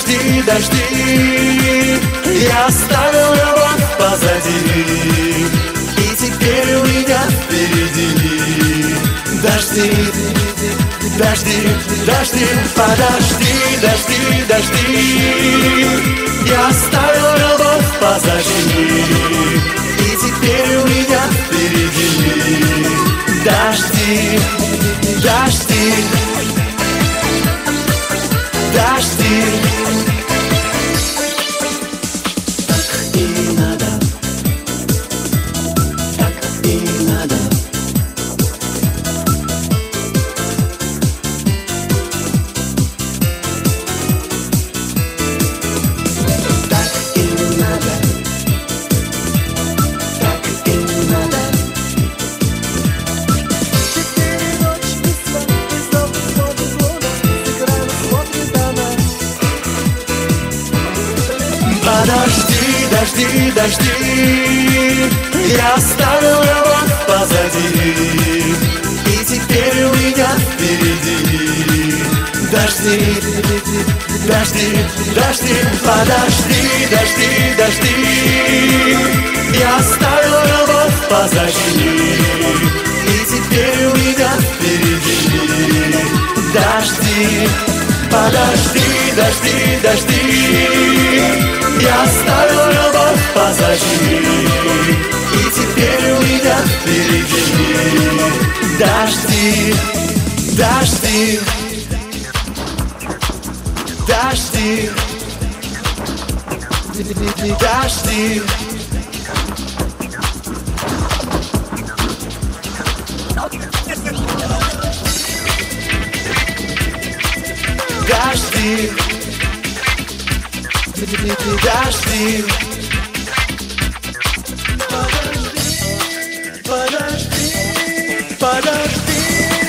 дожди, дожди. Я оставил любовь позади, и теперь у меня впереди дожди, дожди, дожди, подожди, дожди, дожди. Я оставил любовь позади, и теперь у меня впереди дожди, дожди, дожди. Так и надо, так и надо. Подожди, дожди, дожди. Я оставил любовь позади, и теперь у меня впереди дожди, дожди, дожди. Подожди, дожди, дожди. Я оставил любовь позади, и теперь у меня впереди дожди. Подожди, дожди, дожди. Я оставил любовь позади, и теперь у меня впереди дожди, дожди, дожди, дожди. Дожди, дожди. Подожди, подожди.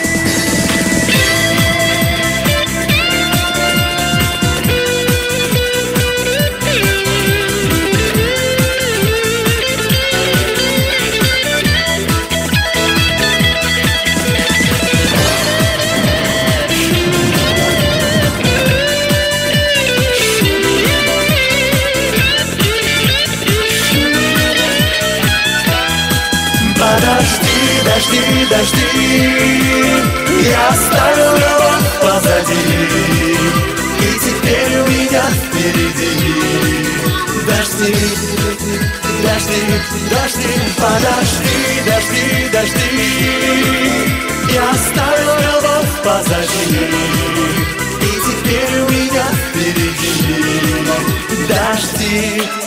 Подожди, дожди, дожди. Я оставил любовь позади, и теперь у меня впереди дожди, дожди, дожди. Подожди, дожди, дожди. Я оставил любовь позади, и теперь у меня впереди дожди.